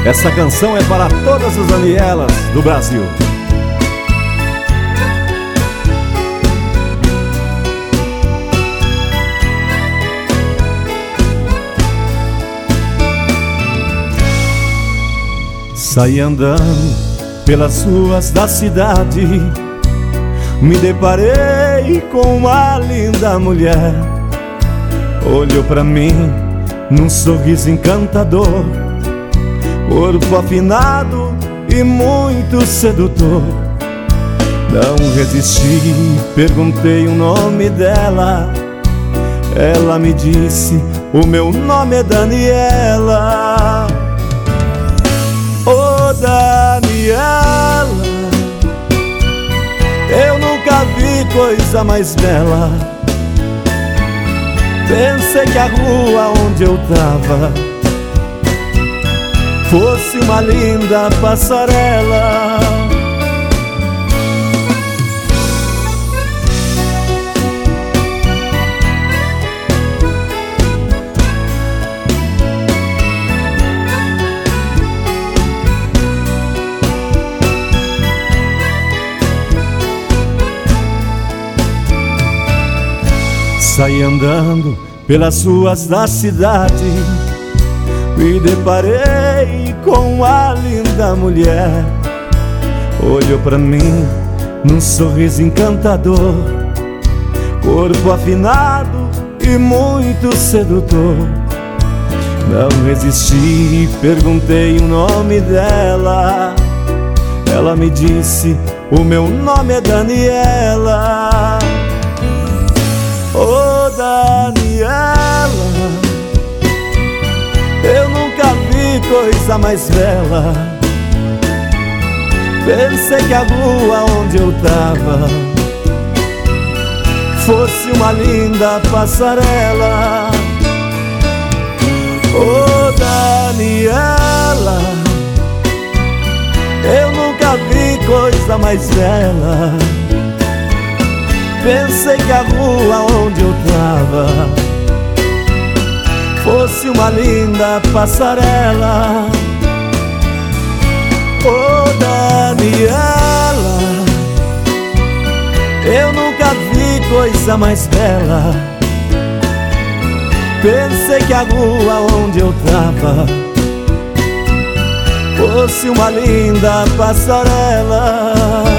Essa canção é para todas as Danielas do Brasil. Saí andando pelas ruas da cidade, me deparei com uma linda mulher. Olhou pra mim num sorriso encantador, corpo afinado e muito sedutor. Não resisti, perguntei o nome dela. Ela me disse: o meu nome é Daniela. Ô Daniela, eu nunca vi coisa mais bela. Pensei que a rua onde eu tava fosse uma linda passarela. Saí andando pelas ruas da cidade, me deparei com uma linda mulher. Olhou pra mim num sorriso encantador, corpo afinado e muito sedutor. Não resisti, perguntei o nome dela. Ela me disse: o meu nome é Daniela. Ô Daniela, eu nunca vi coisa mais bela. Pensei que a rua onde eu tava fosse uma linda passarela. Ô Daniela, eu nunca vi coisa mais bela. Pensei que a rua onde eu tava fosse uma linda passarela. Ô Daniela, eu nunca vi coisa mais bela. Pensei que a rua onde eu tava fosse uma linda passarela.